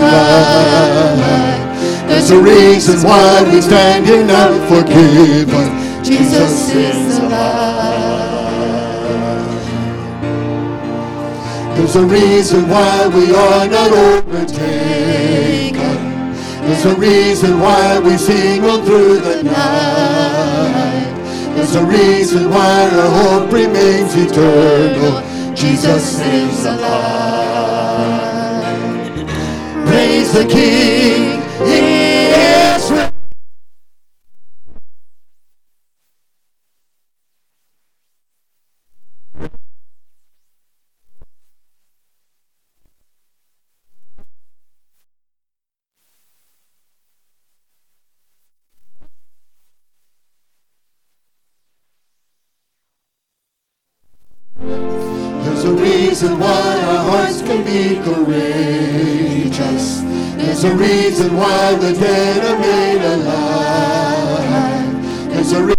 alive. There's a reason why we stand here now forgiven. Jesus is alive. There's a reason why we are not overtaken. There's a reason why we sing on through the night. There's a reason why our hope remains eternal. Jesus is alive. Praise the King. He is risen. There's a reason why our hearts can be courageous. There's a reason why the dead are made alive. There's a reason.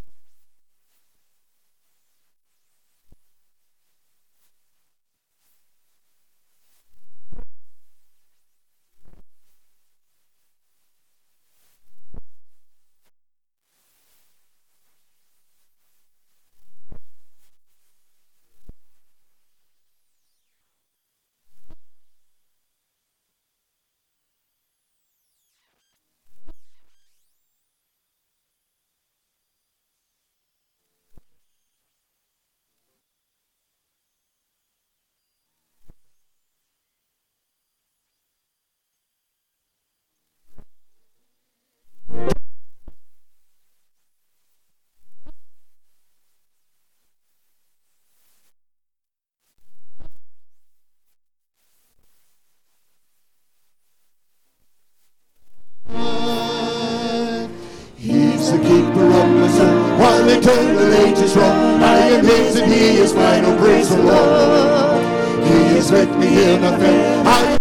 He's the keeper of my soul, while eternal ages roll. I am his and he is mine, oh praise the Lord. He has met me in a fair.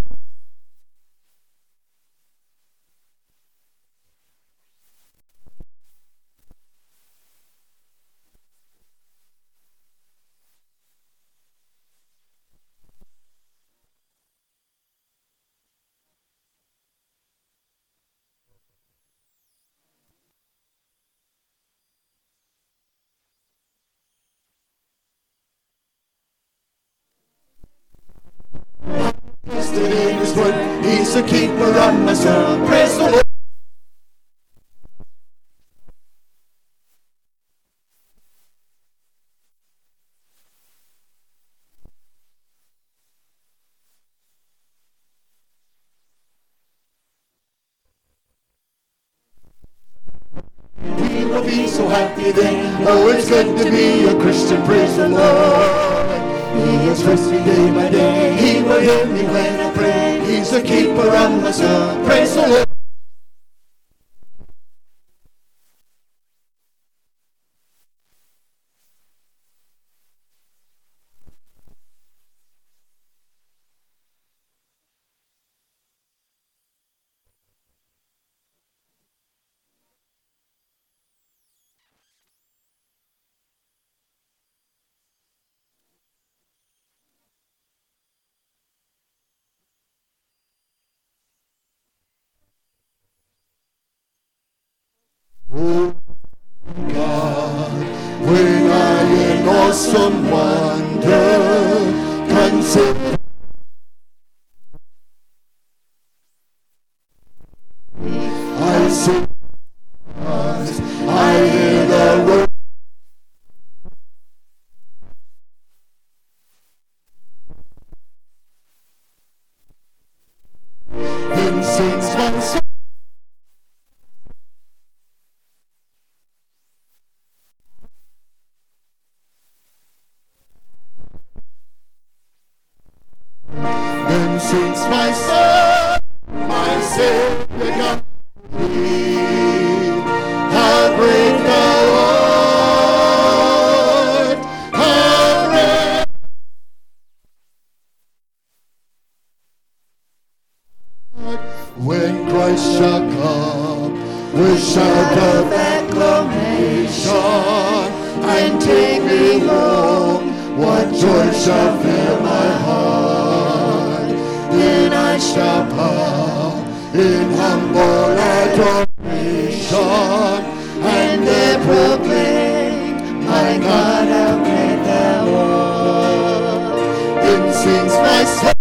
In his word, he's the keeper of my soul. Praise the Lord. We will be so happy then. Oh, it's good to be a Christian. Praise the Lord. He is with me day by day. He will hear me when I pray. He's the keeper of my soul. Praise the Lord. Oh God, when I in awesome wonder consider I see, I hear the word. Then sings my soul. Then sings my soul, my Savior God. How great thou art, how great. When Christ shall come with shout of acclamation and take me home, what joy shall fill my heart. Then I shall come in humble adoration, and they proclaim, my God, how great thou art. Then sings my soul.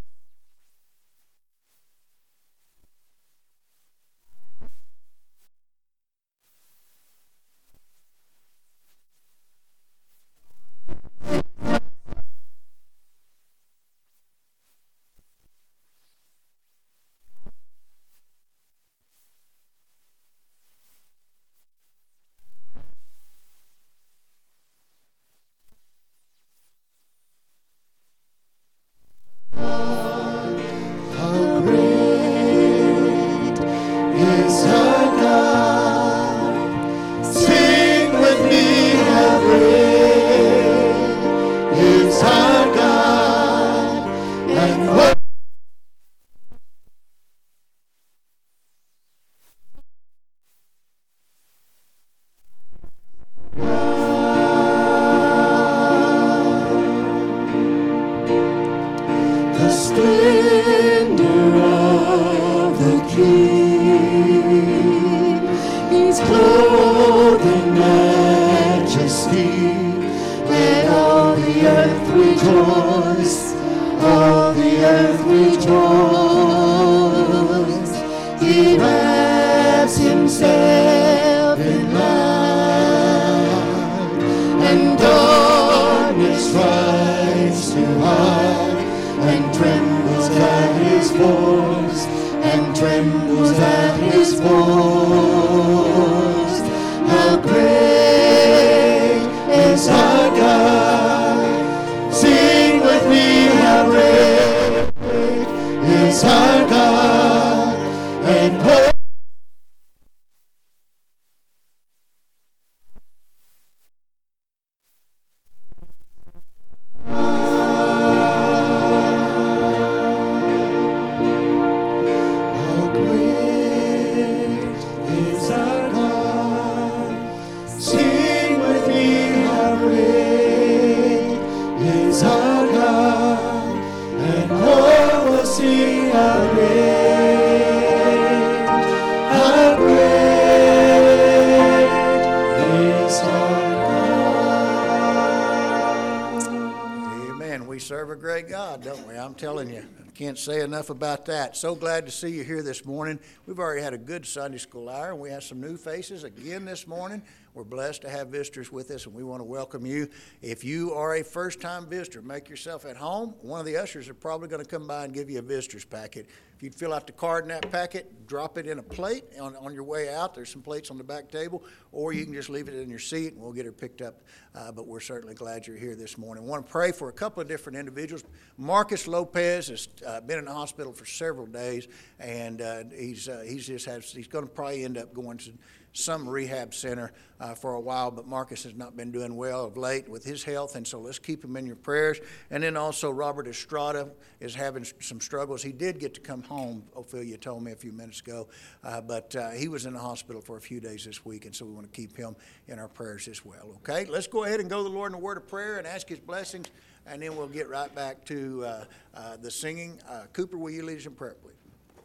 Can't say enough about that. So glad to see you here this morning. We've already had a good Sunday school hour, and we have some new faces again this morning. We're blessed to have visitors with us, and we want to welcome you. If you are a first-time visitor, make yourself at home. One of the ushers are probably going to come by and give you a visitor's packet. If you'd fill out the card in that packet, drop it in a plate on your way out. There's some plates on the back table, or you can just leave it in your seat, and we'll get her picked up. But we're certainly glad you're here this morning. I want to pray for a couple of different individuals. Marcus Lopez has been in the hospital for several days, and he's going to probably end up going to some rehab center for a while, but Marcus has not been doing well of late with his health, and so let's keep him in your prayers. And then also Robert Estrada is having some struggles. He did get to come home, Ophelia told me a few minutes ago, but he was in the hospital for a few days this week, and so we want to keep him in our prayers as well. Okay, let's go ahead and go to the Lord in a word of prayer and ask his blessings, and then we'll get right back to the singing. Cooper, will you lead us in prayer, please?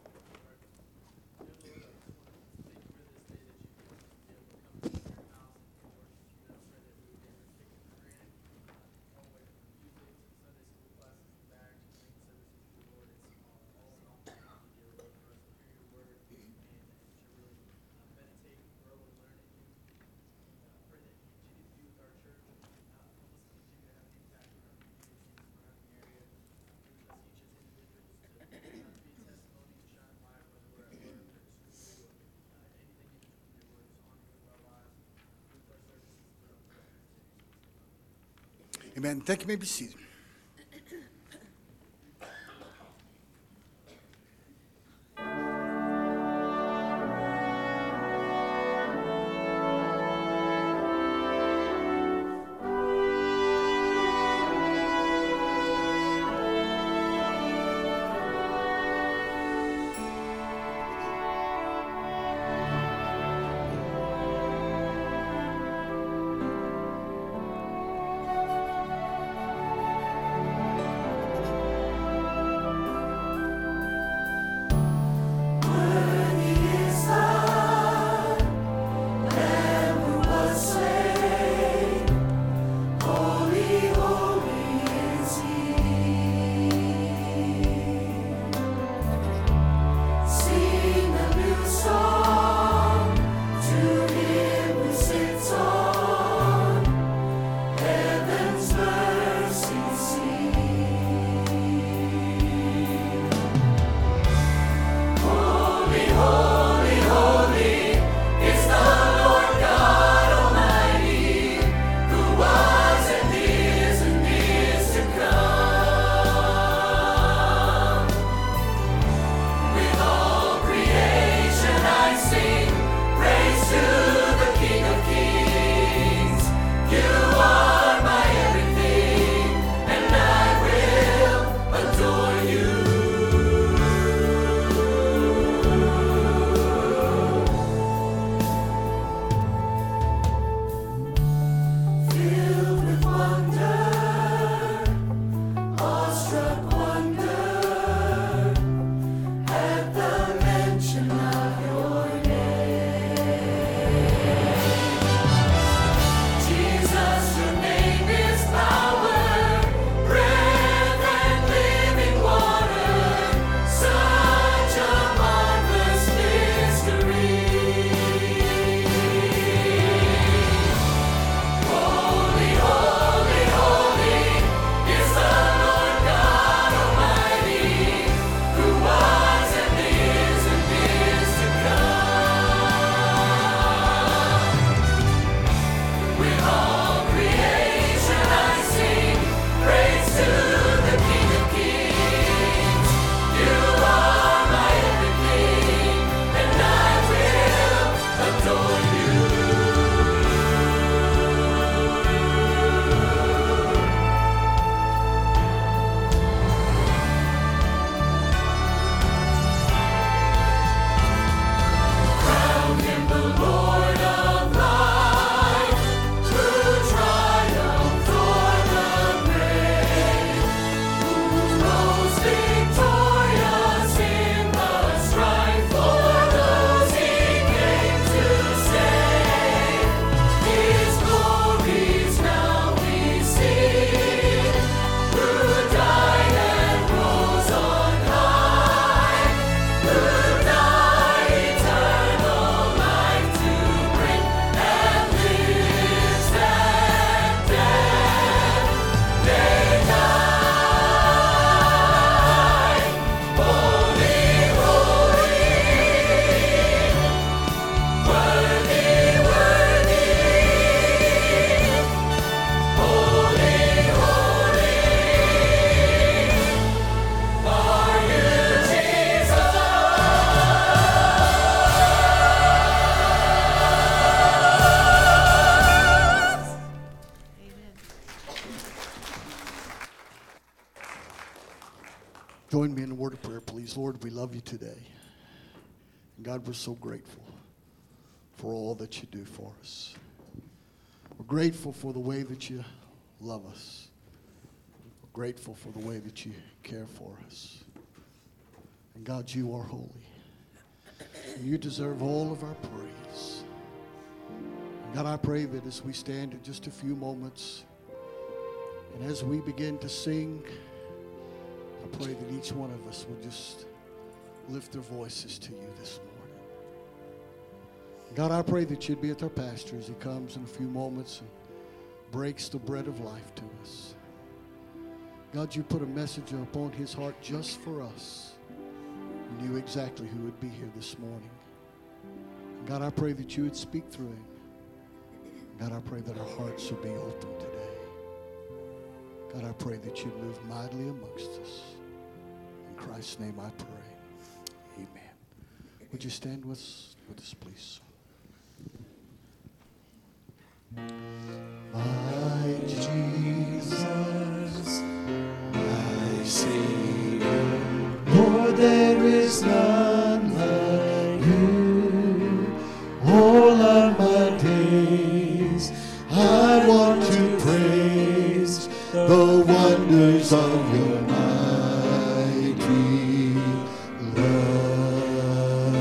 Amen. Thank you. You may be seated. Lord, we love you today. And God, we're so grateful for all that you do for us. We're grateful for the way that you love us. We're grateful for the way that you care for us. And God, you are holy. And you deserve all of our praise. And God, I pray that as we stand in just a few moments, and as we begin to sing, I pray that each one of us will just lift their voices to you this morning. God, I pray that you'd be with our pastor as he comes in a few moments and breaks the bread of life to us. God, you put a message upon his heart just for us. You knew exactly who would be here this morning. God, I pray that you would speak through him. God, I pray that our hearts will be open today. God, I pray that you'd move mightily amongst us. In Christ's name I pray. Amen. Would you stand with us, please? My Jesus, my Savior, Lord, there is none like you. All of my days I want to praise the wonders of your mighty love.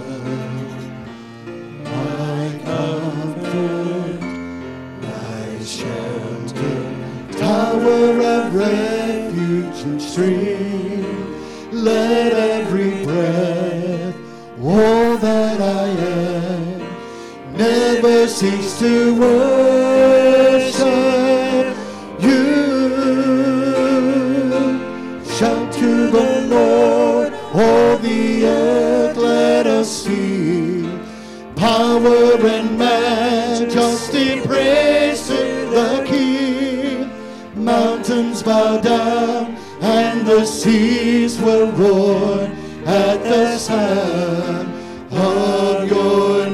My comfort, my shelter, tower of refuge and stream, let every breath, all that I am, never cease to worship you. Shout to the Lord, all the earth, let us see power and majesty, praise to the King. Mountains bow down and the seas will roar at the sound of your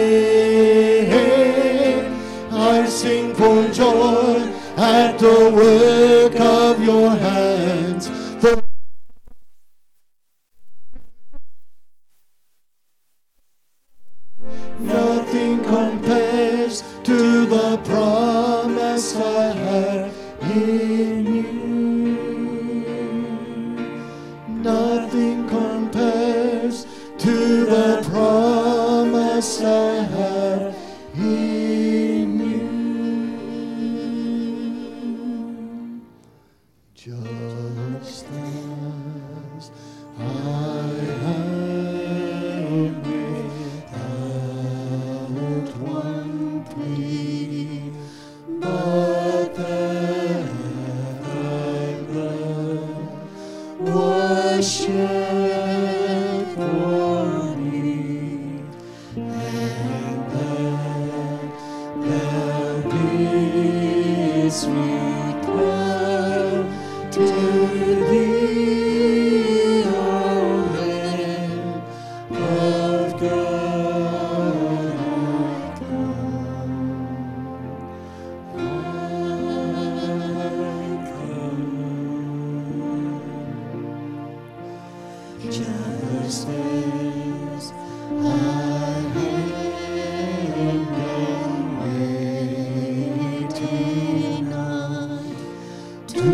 name. I sing for joy at the work of your hands. For nothing compares to the promise I have in you. Nothing compares to the promise I have in you. Just as I am without one plea, but that thy blood was shed for me, and that thou bidst me come to thee, O Lamb of God, I come. Just as I am waiting on to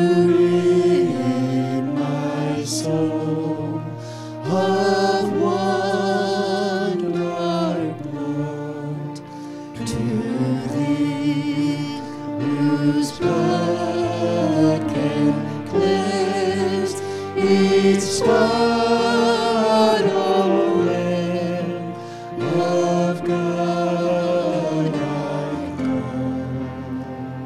rid my soul of one dark blood, to thee whose blood can cleanse each spot, O Lamb of God, I come.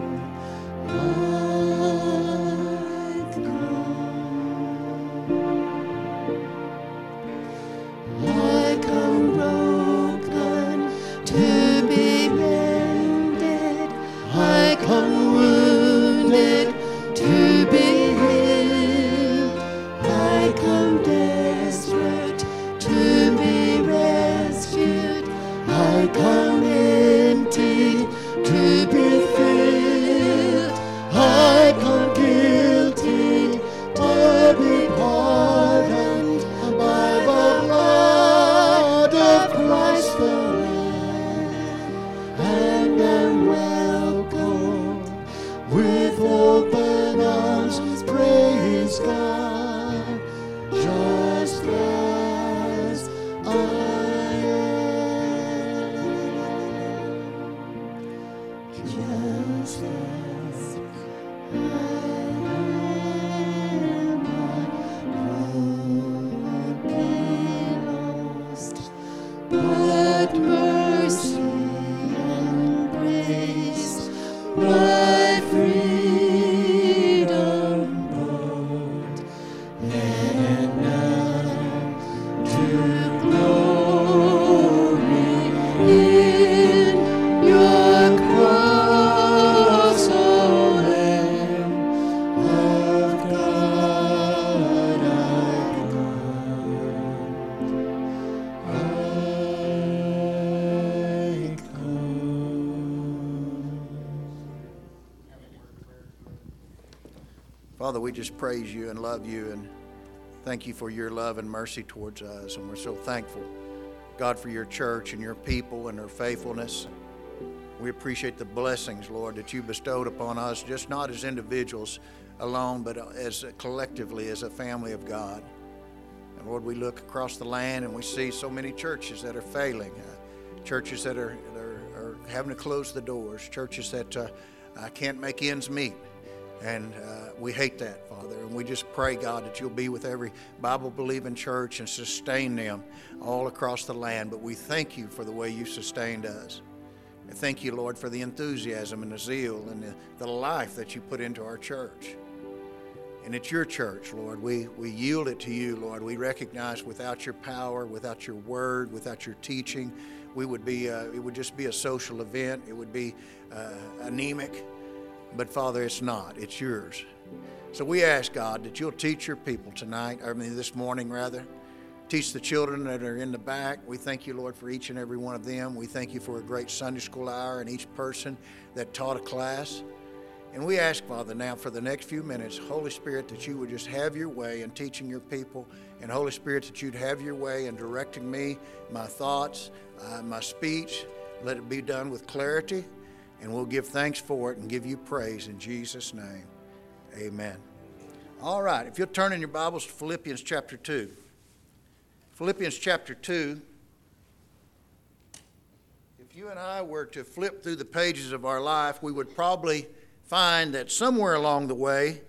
I come broken to be mended. I come wounded to be healed. I come desperate to be rescued. I come empty to be filled. I come guilty to be pardoned. but mercy and grace, my freedom bought, and now to glory in your cross, O Lamb of God, I Father, we just praise you and love you and thank you for your love and mercy towards us. And we're so thankful, God, for your church and your people and their faithfulness. We appreciate the blessings, Lord, that you bestowed upon us, just not as individuals alone, but as collectively as a family of God. And Lord, we look across the land and we see so many churches that are failing, churches that are having to close the doors, churches that can't make ends meet. And we hate that, Father. And we just pray, God, that you'll be with every Bible-believing church and sustain them all across the land. But we thank you for the way you sustained us. And thank you, Lord, for the enthusiasm and the zeal and the life that you put into our church. And it's your church, Lord. We yield it to you, Lord. We recognize without your power, without your word, without your teaching, we would be it would just be a social event. It would be anemic. But Father, it's not. It's yours. So we ask, God, that you'll teach your people this morning rather. Teach the children that are in the back. We thank you, Lord, for each and every one of them. We thank you for a great Sunday school hour and each person that taught a class. And we ask, Father, now for the next few minutes, Holy Spirit, that you would just have your way in teaching your people. And Holy Spirit, that you'd have your way in directing me, my thoughts, my speech. Let it be done with clarity. And we'll give thanks for it and give you praise in Jesus' name. Amen. All right, if you'll turn in your Bibles to Philippians chapter 2. Philippians chapter 2. If you and I were to flip through the pages of our life, we would probably find that somewhere along the way,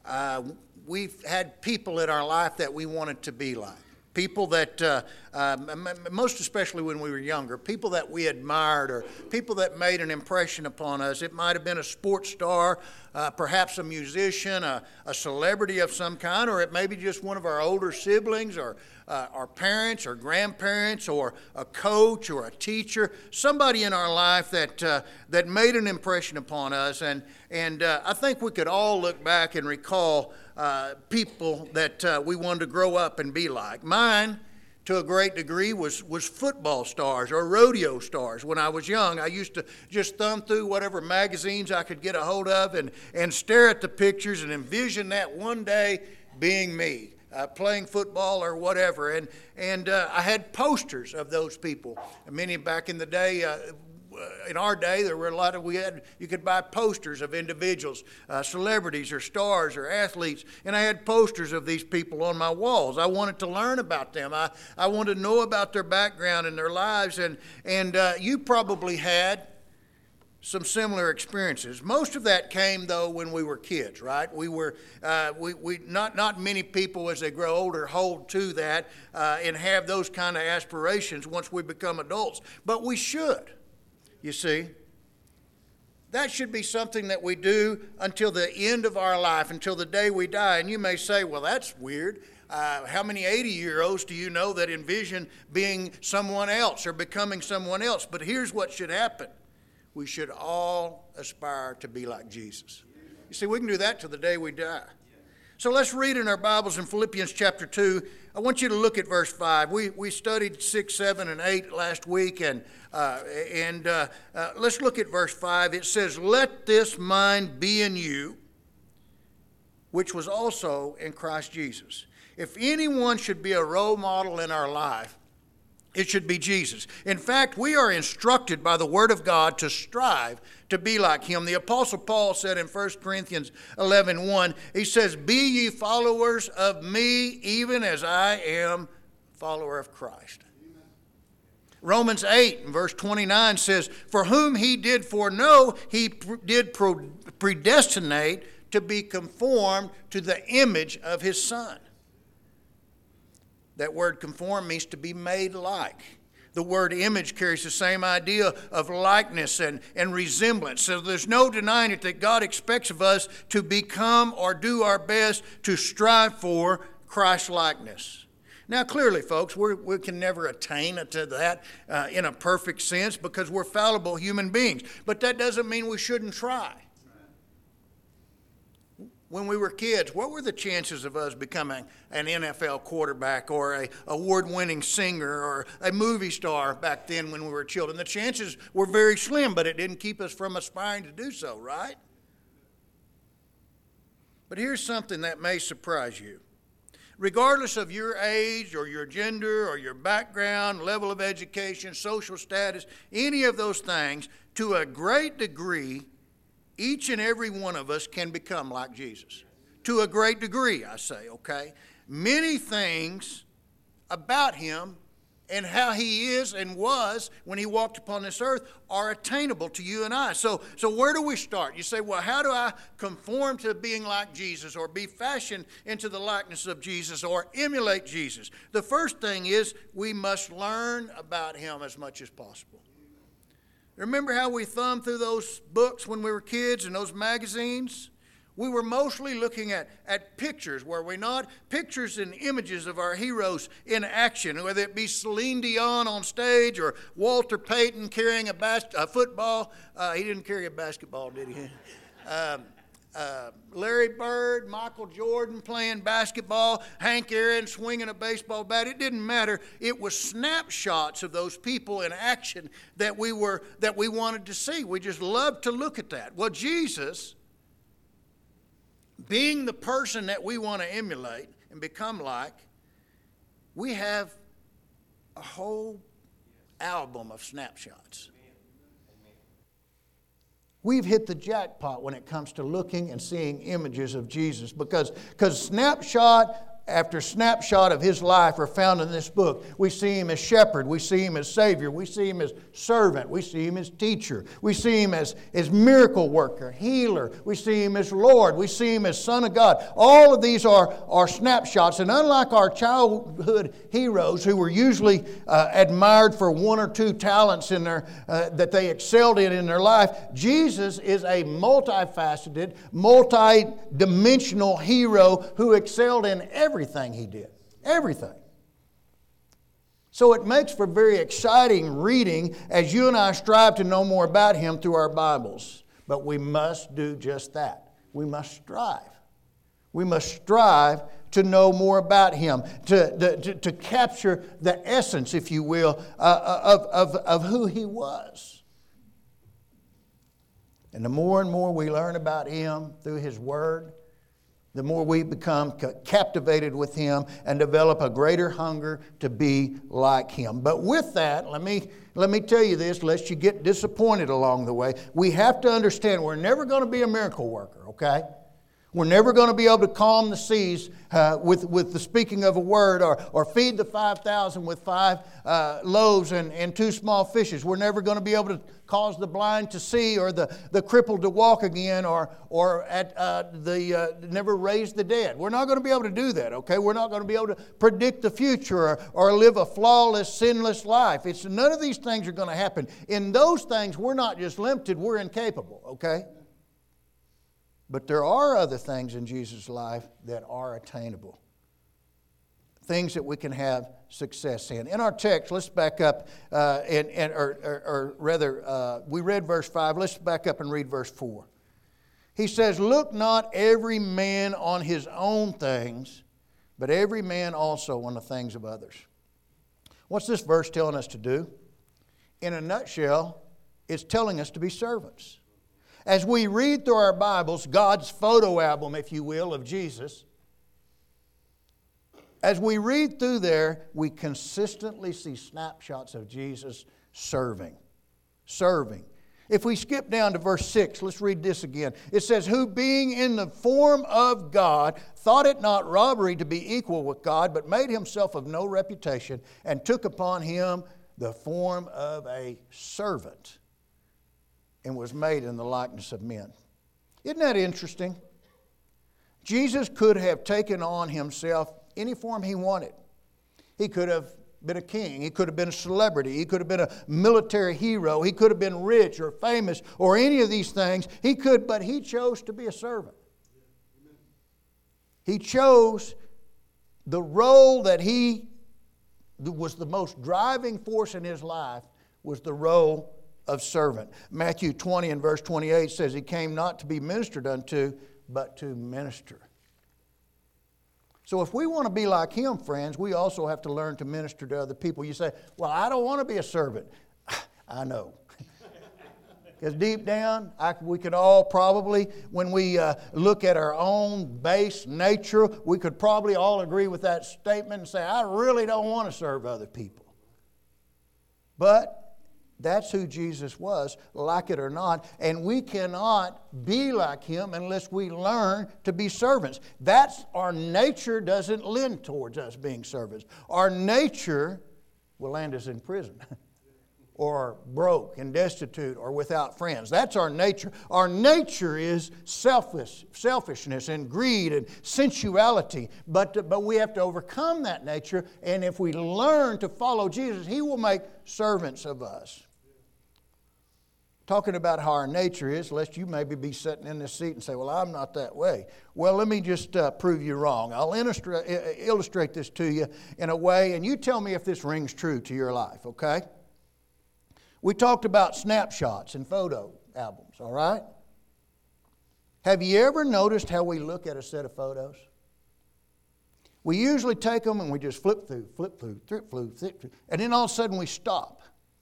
we've had people in our life that we wanted to be like. People that, most especially when we were younger, people that we admired or people that made an impression upon us. It might have been a sports star, perhaps a musician, a celebrity of some kind, or it may be just one of our older siblings or our parents or grandparents or a coach or a teacher, somebody in our life that made an impression upon us. And I think we could all look back and recall people that we wanted to grow up and be like. Mine, to a great degree, was football stars or rodeo stars. When I was young, I used to just thumb through whatever magazines I could get a hold of and stare at the pictures and envision that one day being me. Playing football or whatever, and I had posters of those people. Many back in the day, in our day, there were a lot of you could buy posters of individuals, celebrities or stars or athletes, and I had posters of these people on my walls. I wanted to learn about them. I wanted to know about their background and their lives, and you probably had some similar experiences. Most of that came, though, when we were kids, right? We were, not many people as they grow older hold to that and have those kind of aspirations once we become adults. But we should, you see. That should be something that we do until the end of our life, until the day we die. And you may say, well, that's weird. How many 80-year-olds do you know that envision being someone else or becoming someone else? But here's what should happen. We should all aspire to be like Jesus. You see, we can do that till the day we die. So let's read in our Bibles in Philippians chapter 2. I want you to look at verse 5. We studied 6, 7, and 8 last week, and let's look at verse 5. It says, "Let this mind be in you, which was also in Christ Jesus." If anyone should be a role model in our life, it should be Jesus. In fact, we are instructed by the Word of God to strive to be like Him. The Apostle Paul said in 1 Corinthians 11:1, he says, "Be ye followers of me, even as I am follower of Christ." Amen. Romans 8 and verse 29 says, "For whom He did foreknow, He did predestinate to be conformed to the image of His Son." That word conform means to be made like. The word image carries the same idea of likeness and resemblance. So there's no denying it that God expects of us to become or do our best to strive for Christ-likeness. Now, clearly, folks, we can never attain to that in a perfect sense because we're fallible human beings. But that doesn't mean we shouldn't try. When we were kids, what were the chances of us becoming an NFL quarterback or an award-winning singer or a movie star back then when we were children? The chances were very slim, but it didn't keep us from aspiring to do so, right? But here's something that may surprise you. Regardless of your age or your gender or your background, level of education, social status, any of those things, to a great degree, each and every one of us can become like Jesus. To a great degree, I say, okay? Many things about him and how he is and was when he walked upon this earth are attainable to you and I. So where do we start? You say, well, how do I conform to being like Jesus or be fashioned into the likeness of Jesus or emulate Jesus? The first thing is we must learn about him as much as possible. Remember how we thumbed through those books when we were kids and those magazines? We were mostly looking at pictures, were we not? Pictures and images of our heroes in action, whether it be Celine Dion on stage or Walter Payton carrying a football. He didn't carry a basketball, did he? Larry Bird, Michael Jordan playing basketball, Hank Aaron swinging a baseball bat. It didn't matter. It was snapshots of those people in action that we wanted to see. We just loved to look at that. Well, Jesus, being the person that we want to emulate and become like, we have a whole album of snapshots. We've hit the jackpot when it comes to looking and seeing images of Jesus because snapshot after snapshot of his life are found in this book. We see him as shepherd. We see him as Savior. We see him as servant. We see him as teacher. We see him as miracle worker, healer. We see him as Lord. We see him as Son of God. All of these are snapshots. And unlike our childhood heroes who were usually admired for one or two talents in their that they excelled in their life, Jesus is a multifaceted, multi-dimensional hero who excelled in everything he did. Everything. So it makes for very exciting reading as you and I strive to know more about him through our Bibles. But we must do just that. We must strive. We must strive to know more about him, to capture the essence, if you will, of who he was. And the more and more we learn about him through his word, the more we become captivated with him and develop a greater hunger to be like him. But with that, let me tell you this, lest you get disappointed along the way. We have to understand we're never going to be a miracle worker, okay? We're never going to be able to calm the seas with the speaking of a word or feed the 5,000 with 5 loaves and 2 small fishes. We're never going to be able to cause the blind to see or the crippled to walk again or never raise the dead. We're not going to be able to do that, okay? We're not going to be able to predict the future or live a flawless, sinless life. None of these things are going to happen. In those things, we're not just limited, we're incapable, okay? But there are other things in Jesus' life that are attainable. Things that we can have success in. In our text, let's back up, we read verse 5. Let's back up and read verse 4. He says, "Look not every man on his own things, but every man also on the things of others." What's this verse telling us to do? In a nutshell, it's telling us to be servants. As we read through our Bibles, God's photo album, if you will, of Jesus, as we read through there, we consistently see snapshots of Jesus serving. Serving. If we skip down to verse 6, let's read this again. It says, "Who being in the form of God, thought it not robbery to be equal with God, but made himself of no reputation, and took upon him the form of a servant, and was made in the likeness of men." Isn't that interesting? Jesus could have taken on himself any form he wanted. He could have been a king. He could have been a celebrity. He could have been a military hero. He could have been rich or famous or any of these things. He could, but he chose to be a servant. He chose the role that he was the most driving force in his life was the role of servant. Matthew 20 and verse 28 says he came not to be ministered unto, but to minister. So if we want to be like him, friends, we also have to learn to minister to other people. You say, well, I don't want to be a servant. I know. Because deep down, we could all probably, when we look at our own base nature, we could probably all agree with that statement and say, I really don't want to serve other people. But that's who Jesus was, like it or not. And we cannot be like him unless we learn to be servants. That's our nature doesn't lend towards us being servants. Our nature will land us in prison or broke and destitute or without friends. That's our nature. Our nature is selfishness and greed and sensuality. But we have to overcome that nature. And if we learn to follow Jesus, he will make servants of us. Talking about how our nature is, lest you maybe be sitting in this seat and say, well, I'm not that way. Well, let me just prove you wrong. I'll illustrate this to you in a way, and you tell me if this rings true to your life, okay? We talked about snapshots and photo albums, all right? Have you ever noticed how we look at a set of photos? We usually take them and we just flip through, and then all of a sudden we stop.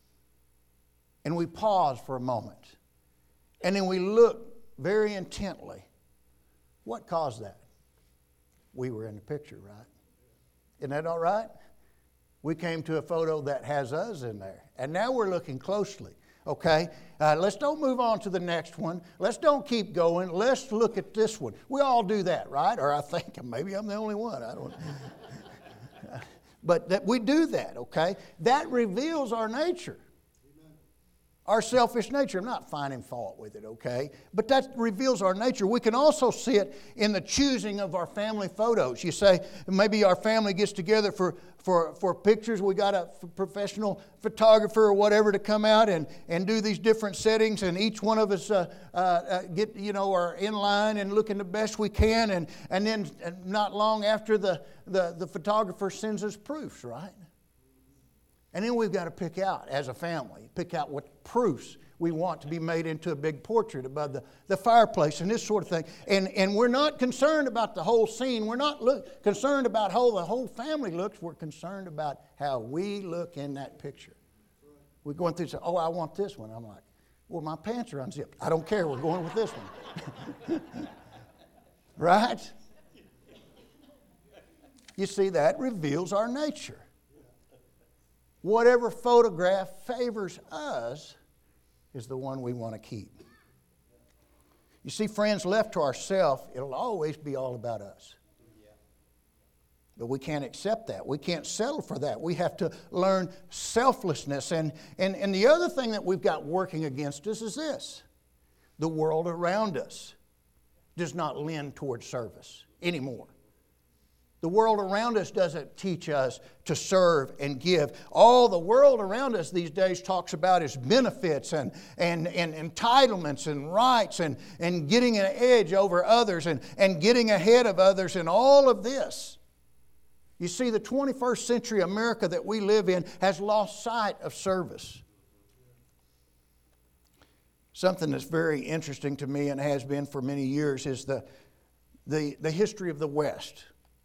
And we pause for a moment. And then we look very intently. What caused that? We were in the picture, right? Isn't that all right? We came to a photo that has us in there. And now we're looking closely. Okay? Let's don't move on to the next one. Let's don't keep going. Let's look at this one. We all do that, right? Or I think maybe I'm the only one. I don't know. But we do that, okay? That reveals our nature. Our selfish nature. I'm not finding fault with it, okay? But that reveals our nature. We can also see it in the choosing of our family photos. You say, maybe our family gets together for pictures. We got a professional photographer or whatever to come out and do these different settings, and each one of us are in line and looking the best we can, and then not long after the photographer sends us proofs, right? And then we've got to pick out, as a family, what proofs we want to be made into a big portrait above the fireplace and this sort of thing. And we're not concerned about the whole scene. We're not concerned about how the whole family looks. We're concerned about how we look in that picture. We're going through and say, oh, I want this one. I'm like, well, my pants are unzipped. I don't care. We're going with this one. Right? You see, that reveals our nature. Whatever photograph favors us is the one we want to keep. You see, friends, left to ourselves, it'll always be all about us. But we can't accept that. We can't settle for that. We have to learn selflessness. And the other thing that we've got working against us is this. The world around us does not lend toward service anymore. The world around us doesn't teach us to serve and give. All the world around us these days talks about is benefits and entitlements and rights and getting an edge over others and getting ahead of others and all of this. You see, the 21st century America that we live in has lost sight of service. Something that's very interesting to me and has been for many years is the history of the West.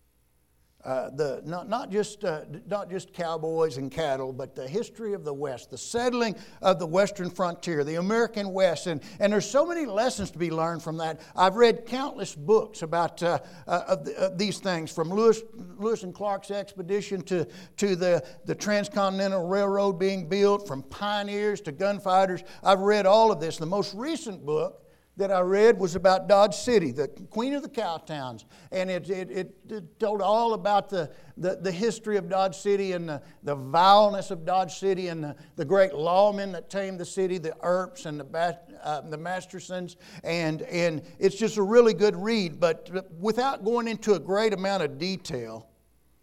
Not just cowboys and cattle, but the history of the West, the settling of the Western frontier, the American West, and there's so many lessons to be learned from that. I've read countless books about these things, from Lewis and Clark's expedition to the Transcontinental Railroad being built, from pioneers to gunfighters. I've read all of this. The most recent book that I read was about Dodge City, the queen of the cowtowns. And it told all about the history of Dodge City and the vileness of Dodge City and the great lawmen that tamed the city, the Earps and the Mastersons. And it's just a really good read. But without going into a great amount of detail,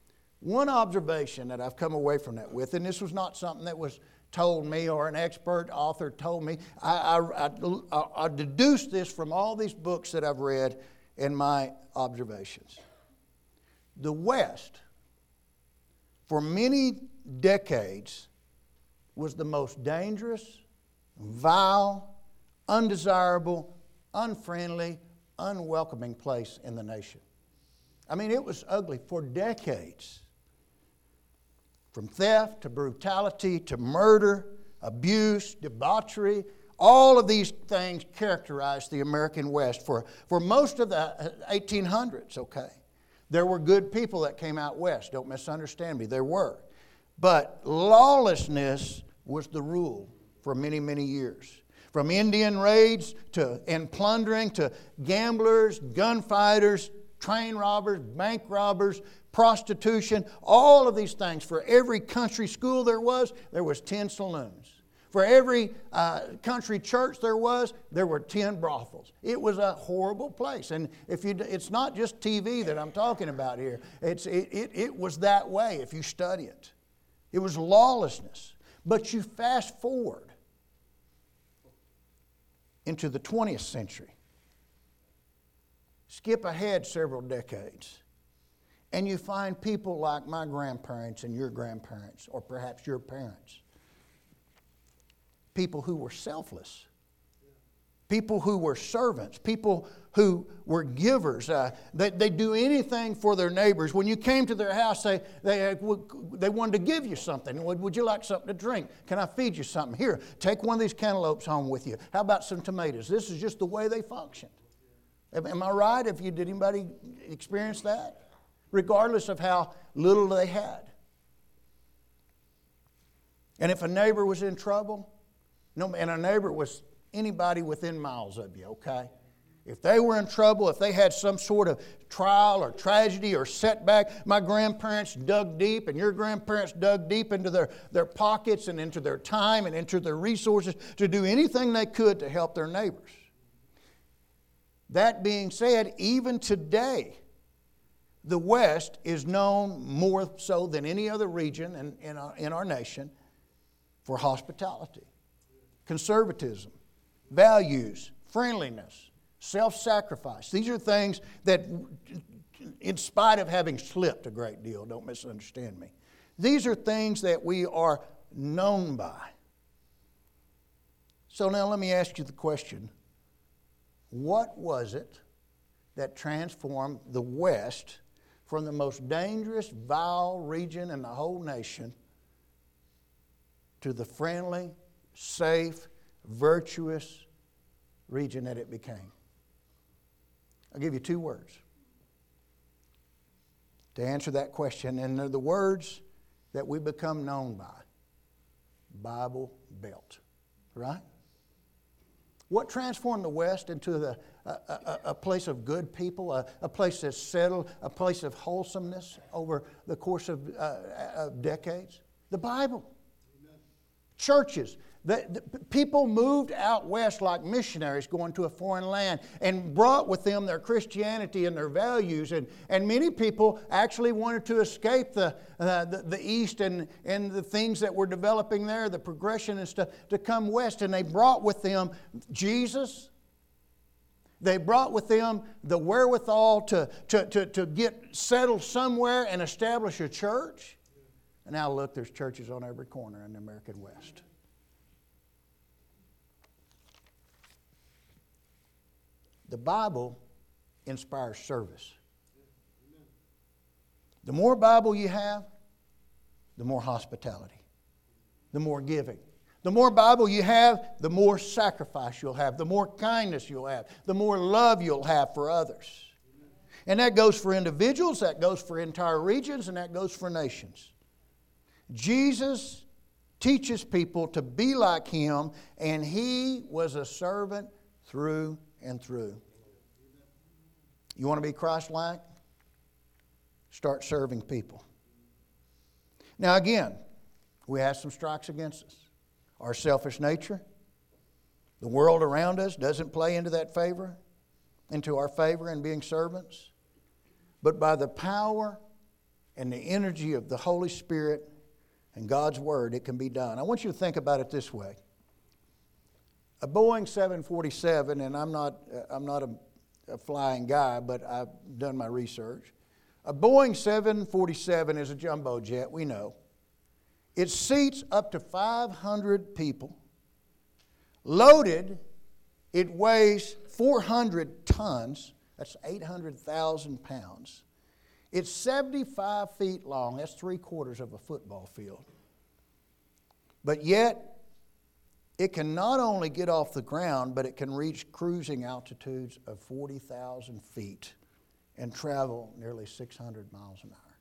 One observation that I've come away from that with, and this was not something that was told me or an expert author told me. I deduced this from all these books that I've read and my observations. The West, for many decades, was the most dangerous, vile, undesirable, unfriendly, unwelcoming place in the nation. I mean, it was ugly for decades. From theft to brutality to murder, abuse, debauchery, all of these things characterized the American West for most of the 1800s, okay? There were good people that came out west, don't misunderstand me, there were. But lawlessness was the rule for many, many years. From Indian raids and plundering to gamblers, gunfighters, train robbers, bank robbers, prostitution, all of these things. For every country school there was 10 saloons. For every country church there were 10 brothels. It was a horrible place. And it's not just TV that I'm talking about here. It was that way if you study it. It was lawlessness. But you fast forward into the 20th century. Skip ahead several decades. And you find people like my grandparents and your grandparents, or perhaps your parents. People who were selfless. People who were servants. People who were givers. They'd do anything for their neighbors. When you came to their house, they wanted to give you something. Would you like something to drink? Can I feed you something? Here, take one of these cantaloupes home with you. How about some tomatoes? This is just the way they functioned. Am I right? Did anybody experience that? Regardless of how little they had. And if a neighbor was in trouble, and a neighbor was anybody within miles of you, okay? If they were in trouble, if they had some sort of trial or tragedy or setback, my grandparents dug deep and your grandparents dug deep into their pockets and into their time and into their resources to do anything they could to help their neighbors. That being said, even today, the West is known more so than any other region in our nation for hospitality, conservatism, values, friendliness, self-sacrifice. These are things that, in spite of having slipped a great deal, don't misunderstand me, these are things that we are known by. So now let me ask you the question, what was it that transformed the West from the most dangerous, vile region in the whole nation to the friendly, safe, virtuous region that it became? I'll give you 2 words to answer that question, and they're the words that we become known by. Bible Belt, right? What transformed the West into a place of good people, a place that's settled, a place of wholesomeness over the course of decades? The Bible. Amen. Churches. The people moved out west like missionaries going to a foreign land and brought with them their Christianity and their values. And many people actually wanted to escape the East and the things that were developing there, the progression and stuff, to come west. And they brought with them Jesus. They brought with them the wherewithal to get settled somewhere and establish a church. And now look, there's churches on every corner in the American West. The Bible inspires service. The more Bible you have, the more hospitality, the more giving. The more Bible you have, the more sacrifice you'll have, the more kindness you'll have, the more love you'll have for others. And that goes for individuals, that goes for entire regions, and that goes for nations. Jesus teaches people to be like Him, and He was a servant through and through. You want to be Christ-like? Start serving people. Now again, we have some strikes against us. Our selfish nature, the world around us doesn't play into our favor in being servants. But by the power and the energy of the Holy Spirit and God's Word, it can be done. I want you to think about it this way. A Boeing 747, and I'm not a flying guy, but I've done my research. A Boeing 747 is a jumbo jet, we know. It seats up to 500 people. Loaded, it weighs 400 tons. That's 800,000 pounds. It's 75 feet long. That's 3/4 of a football field. But yet, it can not only get off the ground, but it can reach cruising altitudes of 40,000 feet and travel nearly 600 miles an hour.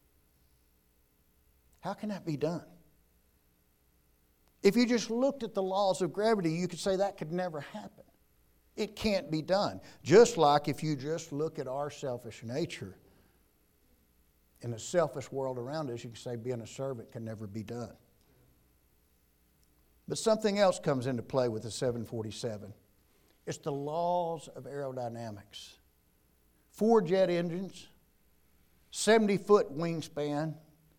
How can that be done? If you just looked at the laws of gravity, you could say that could never happen. It can't be done. Just like if you just look at our selfish nature in the selfish world around us, you can say being a servant can never be done. But something else comes into play with the 747. It's the laws of aerodynamics. 4 jet engines, 70-foot wingspan,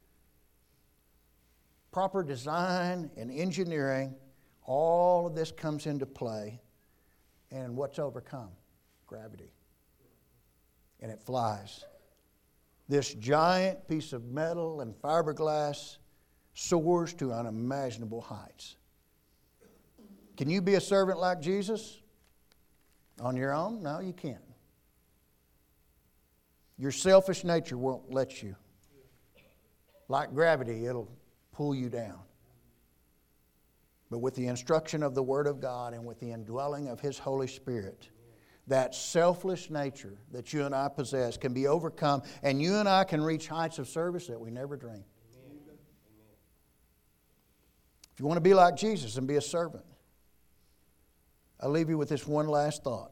proper design and engineering, all of this comes into play. And what's overcome? Gravity. And it flies. This giant piece of metal and fiberglass soars to unimaginable heights. Can you be a servant like Jesus on your own? No, you can't. Your selfish nature won't let you. Like gravity, it'll pull you down. But with the instruction of the Word of God and with the indwelling of His Holy Spirit, that selfless nature that you and I possess can be overcome, and you and I can reach heights of service that we never dreamed. If you want to be like Jesus and be a servant, I'll leave you with this one last thought.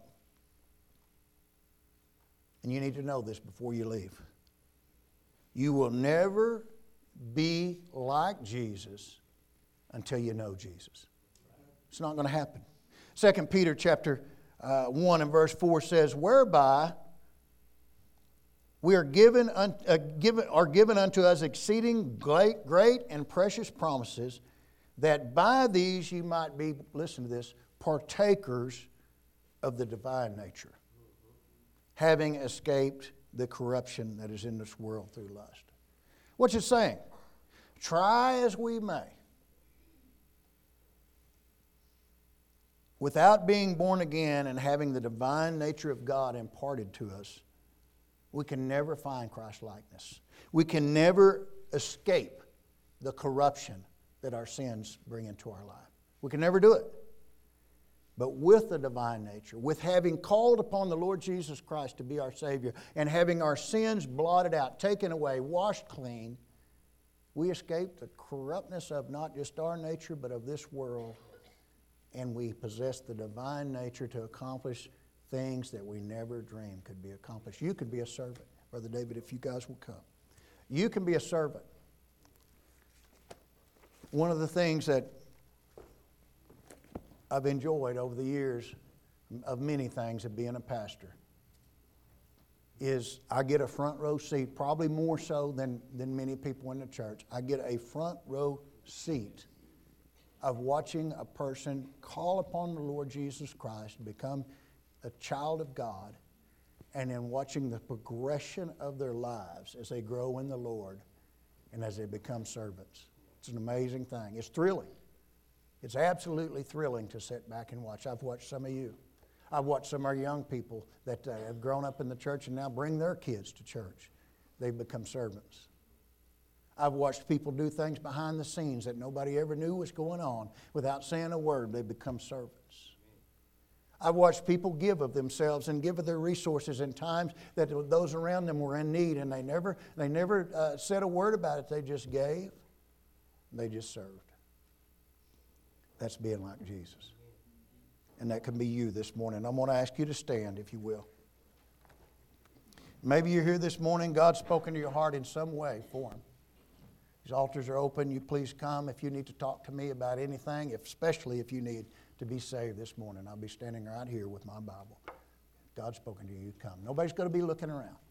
And you need to know this before you leave. You will never be like Jesus until you know Jesus. It's not going to happen. 2 Peter chapter 1 and verse 4 says, whereby we are given unto us exceeding great and precious promises, that by these you might be, listen to this, partakers of the divine nature, having escaped the corruption that is in this world through lust. What's it saying? Try as we may, without being born again and having the divine nature of God imparted to us, we can never find Christ-likeness. We can never escape the corruption that our sins bring into our life. We can never do it. But with the divine nature, with having called upon the Lord Jesus Christ to be our Savior and having our sins blotted out, taken away, washed clean, we escape the corruptness of not just our nature but of this world, and we possess the divine nature to accomplish things that we never dreamed could be accomplished. You could be a servant. Brother David, if you guys will come. You can be a servant. One of the things that I've enjoyed over the years of many things of being a pastor is I get a front row seat, probably more so than many people in the church. I get a front row seat of watching a person call upon the Lord Jesus Christ and become a child of God, and then watching the progression of their lives as they grow in the Lord and as they become servants. It's an amazing thing. It's thrilling. It's absolutely thrilling to sit back and watch. I've watched some of you. I've watched some of our young people that have grown up in the church and now bring their kids to church. They've become servants. I've watched people do things behind the scenes that nobody ever knew was going on. Without saying a word, they become servants. I've watched people give of themselves and give of their resources in times that those around them were in need, and they never said a word about it. They just gave. They just served. That's being like Jesus. And that can be you this morning. I'm going to ask you to stand, if you will. Maybe you're here this morning. God's spoken to your heart in some way for Him. These altars are open. You please come if you need to talk to me about anything, especially if you need to be saved this morning. I'll be standing right here with my Bible. God's spoken to you. Come. Nobody's going to be looking around.